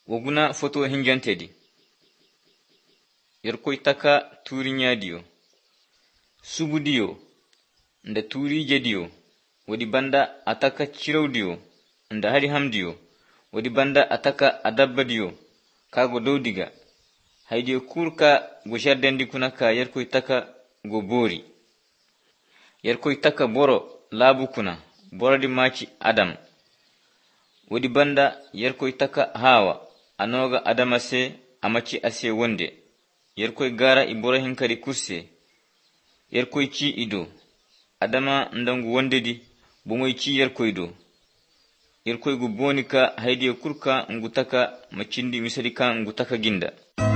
Woguna foto hinjantedi. Yerkoy taka turinya diyo. Subu diyo. Nda turije diyo. Wadi banda ataka chiraw diyo. Nda hari ham diyo. Wadi banda ataka adabba diyo. Kago dowdiga. Haydiyo kurka go jardendi kunaka yerkoy taka go bori. Yerkoy taka boro labu kuna. Borodi machi Adam. Wadi banda yerkoy taka Hawa. Anoga Adamase amachi ase wonde. Yerkoy gara ibora hinkari kurse. Yerkoy chi ido. Adama ndangu wondedi. Bongoy chi yerkoy do. Yerkoy gu bonika haydiyo kurka ngutaka machindi misalika ngutaka ginda.